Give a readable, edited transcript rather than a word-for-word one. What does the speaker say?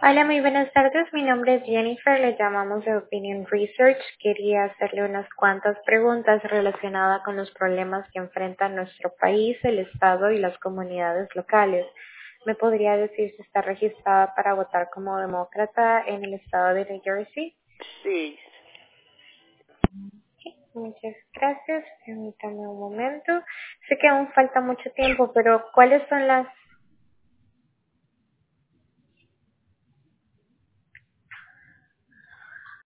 Hola, muy buenas tardes. Mi nombre es Jennifer. Le llamamos de Opinion Research. Quería hacerle unas cuantas preguntas relacionadas con los problemas que enfrenta nuestro país, el Estado y las comunidades locales. ¿Me podría decir si está registrada para votar como demócrata en el estado de New Jersey? Sí. Muchas gracias. Permítame un momento. Sé que aún falta mucho tiempo, pero ¿cuáles son las